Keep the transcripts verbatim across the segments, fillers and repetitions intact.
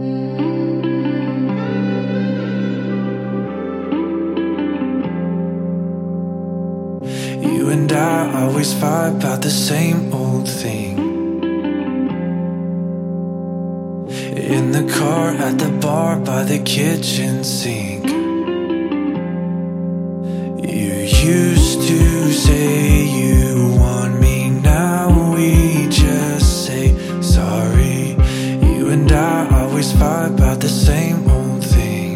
You and I always fight about the same old thing. In the car, at the bar, by the kitchen sink. You used to say you want me, now we just say sorry. You and I always fight about the same old thing.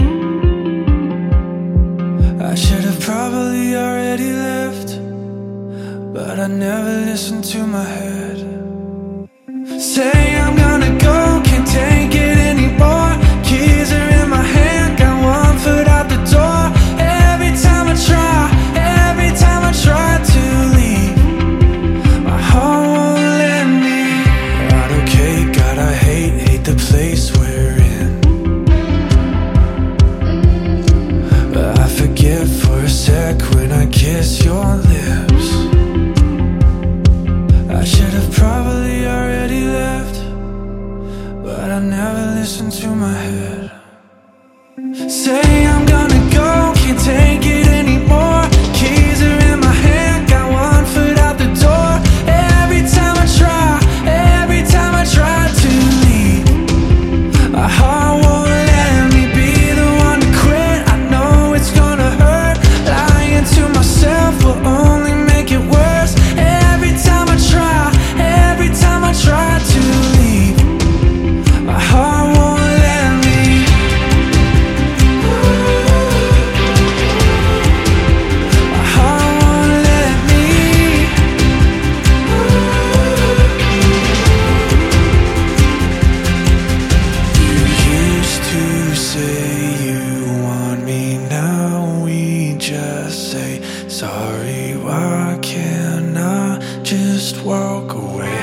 I should have probably already left, but I never listened to my head. Say I'm gonna go, can't take it anymore. Keys are in my hand, got one foot out the door. Every time I try, every time I try to leave, my heart won't let me. Not okay, God, I hate, hate the place we're in. But I forget for a sec when I kiss your lips. I should have probably already left, but I never listened to my head. Say I'm gonna go, can't take it anymore. Keys are in my hand, got one foot out the door. Every time I try, every time I try to leave, my heart won't let me be the one to quit. I know it's gonna hurt, lying to myself will only make it worse. Every time I try, every time I try to leave, my heart won't let me. My heart won't let me. You used to say you want me, now we just say sorry. Why can't I just walk away?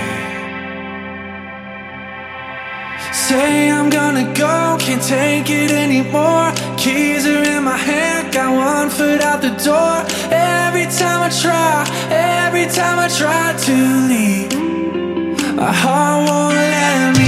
Say I'm gonna go, can't take it anymore. Keys are in my hand, got one foot out the door. Every time I try, every time I try to leave, my heart won't let me.